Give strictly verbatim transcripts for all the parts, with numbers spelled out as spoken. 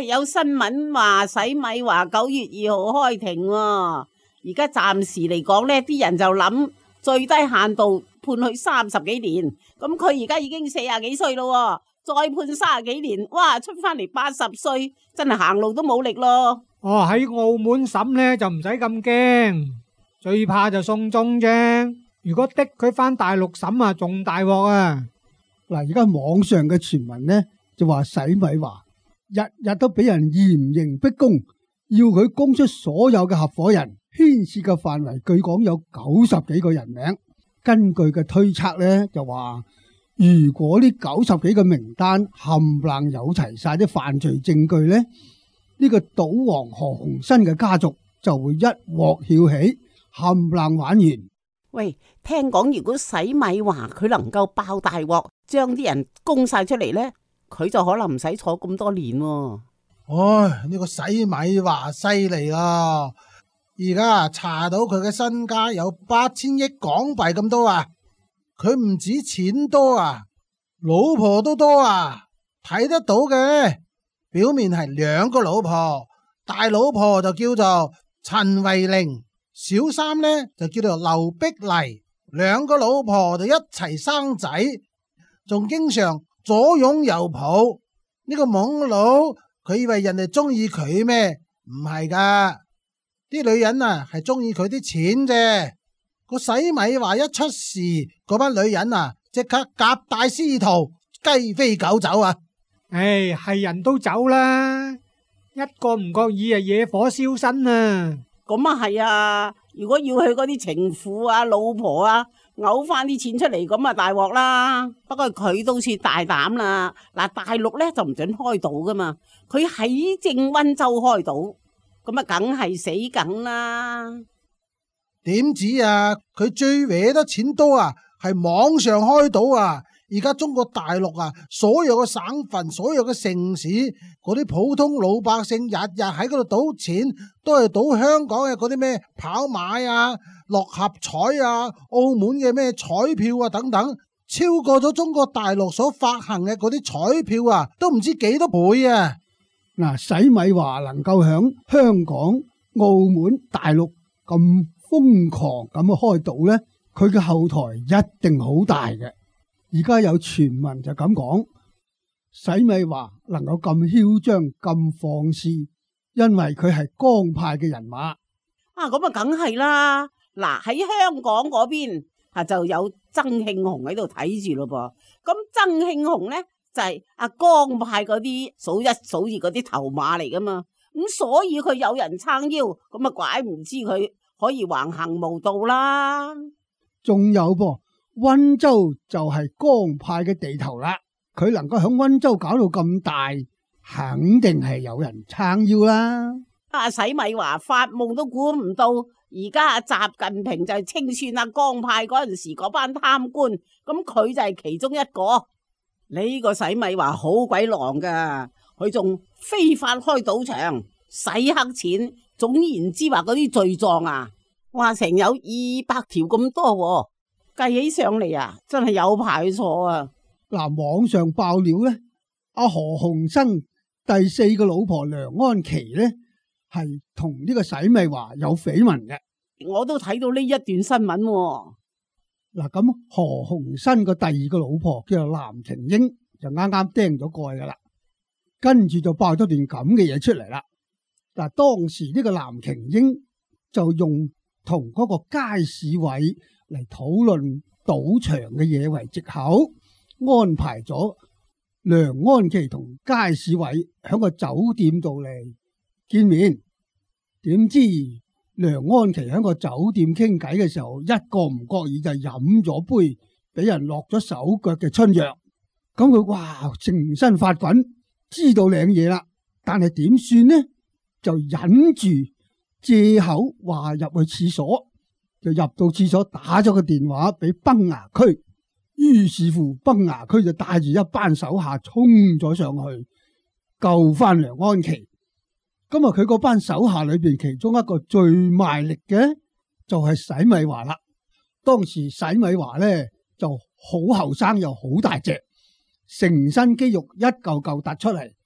有新聞話洗米華九月二號開庭喎，而家暫時嚟講呢啲人就諗最低限度判佢三十幾年，咁佢而家已經四十幾歲咯，再判三十幾年，哇，出翻嚟八十歲，真係行路都冇力咯。 哦，喺澳門審呢就唔使咁驚，最怕就送中啫。如果的佢翻大陸審啊，仲大鑊啊！ 嗱，而家網上嘅傳聞呢就話洗米華日日都俾人嚴刑逼供，要佢供出所有嘅合夥人，牽涉嘅範圍據講有九十幾個人名。根據嘅推測呢，就話如果呢九十幾個名單冚唪唥有齊晒啲犯罪證據呢，呢、呢個賭王何鴻燊嘅家族就會一鑊翹起，冚唪唥玩完。 喂，聽講如果洗米華佢能夠爆大鑊，將啲人供晒出嚟呢，佢就可能唔使坐咁多年喎。 唉，呢個洗米華犀利啦！而家查到佢嘅身家有八千億港幣咁多啊！佢唔止錢多啊，老婆都多啊！睇得到嘅，表面係兩個老婆，大老婆就叫做陳慧玲，小三呢就叫做劉碧麗，兩個老婆就一齊生仔，仲經常左擁右抱。呢個懵佬，佢以為人哋中意佢咩？唔係噶。啲女人啊，係中意佢啲錢啫。個洗米華一出事，嗰班女人啊，即刻夾帶私逃，雞飛狗走啊！ 唉，係人都走啦，一個唔覺意啊，惹火燒身啊！ 咁啊係啊，如果要去嗰啲情婦啊、老婆啊，嘔翻啲錢出嚟，咁啊大鑊啦。不過佢都算大膽啦。嗱，大陸咧就唔准開賭噶嘛，佢喺正溫州開賭。咁啊，梗係死梗啦！ 點止啊？佢最搲得錢多啊，係網上開賭啊！而家中國大陸啊，所有嘅省份、所有嘅城市，嗰啲普通老百姓日日喺嗰度賭錢，都係賭香港嘅嗰啲咩跑馬啊、六合彩啊、澳門嘅咩彩票啊等等，超過咗中國大陸所發行嘅嗰啲彩票啊，都唔知幾多倍啊！ 嗱，洗米華能夠響香港、澳門、大陸咁瘋狂咁去開賭呢，佢嘅後台一定好大嘅。而家有傳聞就咁講，洗米華能夠咁囂張、咁放肆，因為佢係江派嘅人馬。 啊，咁啊，梗係啦。嗱，喺香港嗰邊啊，就有曾慶紅喺度睇住咯噃。咁曾慶紅呢？就係阿江派嗰啲數一數二嗰啲頭馬嚟噶嘛，咁所以佢有人撐腰，咁啊怪唔知佢可以橫行無道啦。 仲有噃，溫州就係江派嘅地頭啦，佢能夠響溫州搞到咁大，肯定係有人撐腰啦。 阿洗米華發夢都估唔到，而家阿習近平就係清算阿江派嗰陣時嗰班貪官，咁佢就係其中一個。呢個洗米華好鬼狼噶，佢仲非法開賭場、洗黑錢，總言之話嗰啲罪狀啊，話成有二百條咁多，計起上嚟啊，真係有排坐啊！ 嗱，網上爆料呢，阿何鴻燊第四個老婆梁安琪呢，係同呢個洗米華有緋聞嘅。 我都睇到呢一段新聞啊。 嗱，咁何鴻燊個第二個老婆叫做藍瓊英，就啱啱釘咗蓋噶啦，跟住就爆咗段咁嘅嘢出嚟啦。嗱，當時呢個藍瓊英就用同嗰個街市委嚟討論賭場嘅嘢為藉口，安排咗梁安琪同街市委喺個酒店度嚟見面。點知梁安琪喺個酒店傾偈嘅時候，一個唔覺意就飲咗杯俾人落咗手腳嘅春藥，咁佢哇成身發滾，知道領嘢啦，但係點算呢？就忍住借口話入去廁所，就入到廁所打咗個電話俾崩牙區，於是乎崩牙區就帶住一班手下衝咗上去救翻梁安琪。今日佢嗰班手下裏邊，其中一個最賣力嘅就係洗米華啦。當時洗米華咧就好後生又好大隻，成身肌肉一嚿嚿突出嚟，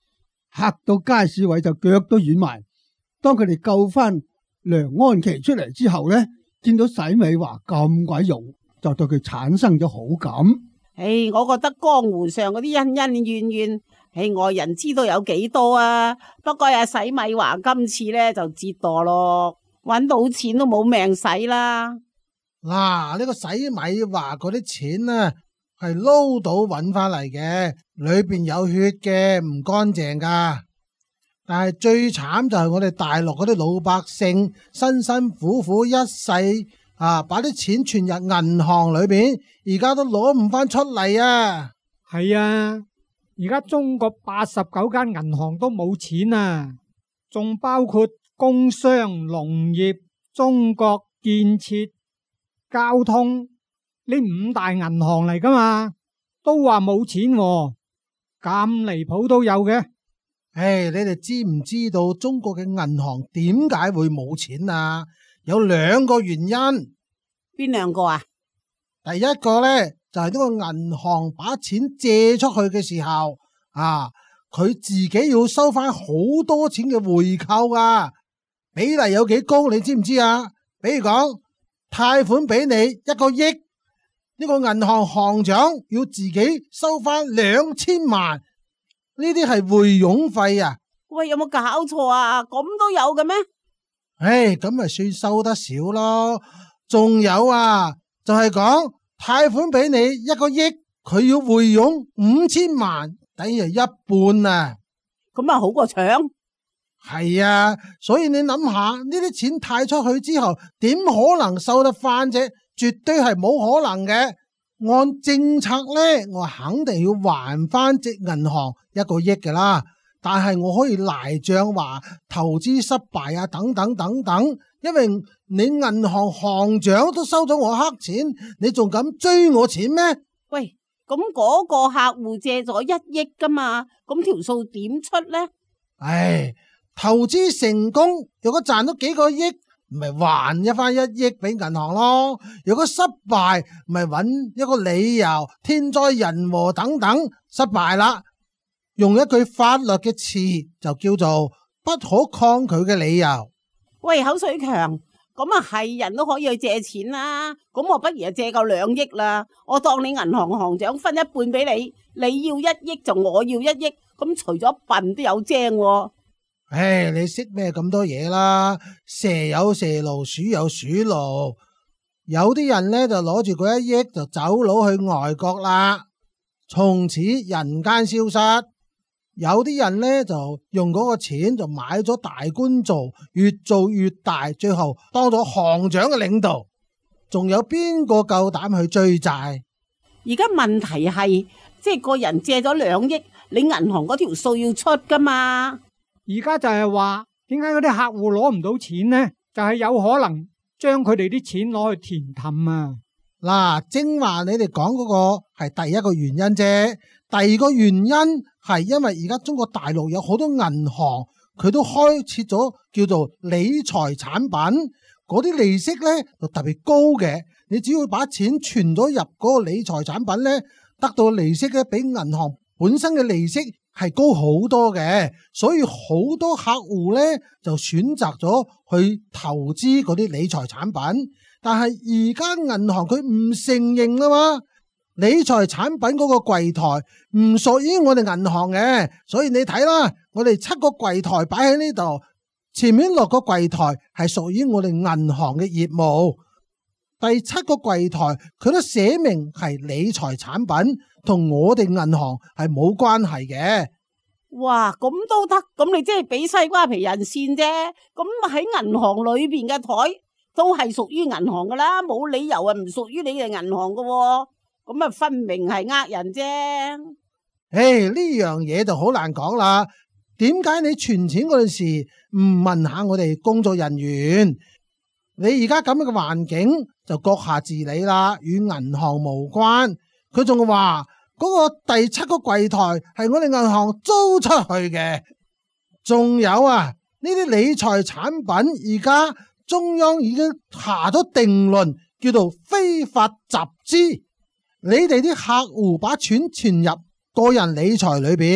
嚇到街市位就腳都軟埋。當佢哋救翻梁安琪出嚟之後呢，見到洗米華咁鬼勇，就對佢產生咗好感。 唉，我覺得江湖上嗰啲恩恩怨怨，唉，外人知道有幾多啊？不過阿洗米華今次咧就折墮咯，搵到錢都冇命使啦。 嗱，呢個洗米華嗰啲錢呢，係撈到搵翻嚟嘅，裏邊有血嘅，唔乾淨噶。但係最慘就係我哋大陸嗰啲老百姓，辛辛苦苦一世啊，把啲錢存入銀行裏邊，而家都攞唔翻出嚟啊！ 係啊，而家中國八十九間銀行都冇錢啊，仲包括工商、農業、中國建設、交通呢五大銀行嚟噶嘛，都話冇錢喎，咁離譜都有嘅。 唉，你哋知唔知道中國嘅銀行點解會冇錢啊？有兩個原因。 邊兩個啊？ 第一個呢，就係呢個銀行把錢借出去嘅時候啊，佢自己要收翻好多錢嘅回扣啊，比例有幾高你知唔知啊？比如講貸款俾你一個億，呢個銀行行長要自己收翻兩千萬。呢啲係回佣費啊！ 喂，有冇搞錯啊？咁都有嘅咩？ 唉，咁咪算收得少咯。仲有啊，就係講貸款俾你一個億，佢要回佣五千萬，等於一半啊！ 咁啊好過搶。 係啊，所以你諗下呢啲錢貸出去之後，點可能收得翻啫？絕對係冇可能嘅。按政策咧，我肯定要還翻隻銀行一個億㗎啦。但係我可以賴賬話投資失敗啊，等等等等。因為你銀行行長都收咗我黑錢，你仲敢追我錢咩？ 喂，咁嗰個客戶借咗一億噶嘛，咁條數點出呢？ 唉，投資成功，如果賺咗幾個億，咪還一翻一億俾銀行咯。如果失敗，咪揾一個理由，天災人禍等等，失敗啦。用一句法律嘅詞就叫做不可抗拒嘅理由。 喂，口水強，咁啊係人都可以去借錢啦。咁我不如啊借夠兩億啦，我當你銀行行長分一半俾你，你要一億就我要一億，咁除咗笨都有精喎。 唉，你識咩咁多嘢啦？蛇有蛇路，鼠有鼠路。有啲人呢，就攞住嗰一億就走佬去外國啦，從此人間消失。有啲人呢，就用嗰個錢就買咗大官做，越做越大，最後當咗行長嘅領導。仲有邊個夠膽去追債？ 而家問題係，即係個人借咗兩億，你銀行嗰條數要出噶嘛？ 而家就係話，點解嗰啲客戶攞唔到錢呢？就係有可能將佢哋啲錢攞去填氹啊！ 嗱，正話你哋講嗰個係第一個原因啫，第二個原因係因為而家中國大陸有好多銀行，佢都開設咗叫做理財產品，嗰啲利息咧就特別高嘅。你只要把錢存咗入嗰個理財產品咧，得到利息咧比銀行本身嘅利息係高好多嘅，所以好多客戶咧就選擇咗去投資嗰啲理財產品。但係而家銀行佢唔承認啦嘛，理財產品嗰個櫃台唔屬於我哋銀行嘅，所以你睇啦，我哋七個櫃台擺喺呢度，前面六個櫃台係屬於我哋銀行嘅業務，第七個櫃台佢都寫明係理財產品，同我哋銀行係冇關係嘅。 哇，咁都得，咁你即係俾西瓜皮人線啫，咁喺銀行裏邊嘅台都係屬於銀行噶啦，冇理由啊唔屬於你哋銀行噶，咁啊分明係呃人啫。 唉，呢樣嘢就好難講啦。點解你存錢嗰陣時唔問下我哋工作人員？你而家咁樣嘅環境就閣下自理啦，與銀行無關。佢仲話嗰個第七個櫃台係我哋銀行租出去嘅。仲有啊，呢啲理財產品而家中央已經下咗定論，叫做非法集資。你哋啲客戶把錢存入個人理財裏邊，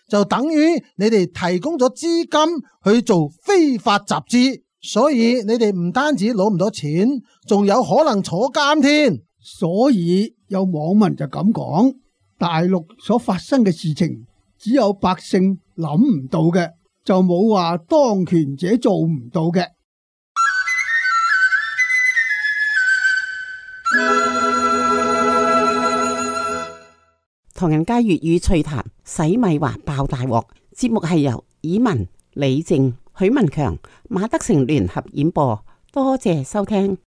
就等於你哋提供咗資金去做非法集資，所以你哋唔單止攞唔到錢，仲有可能坐監添。 所以有網民就咁講，大陸所發生嘅事情，只有百姓諗唔到嘅，就冇話當權者做唔到嘅。 唐人街粵語趣談，洗米華爆大鑊。節目係由以文、李靜、許文強、馬德成聯合演播，多謝收聽。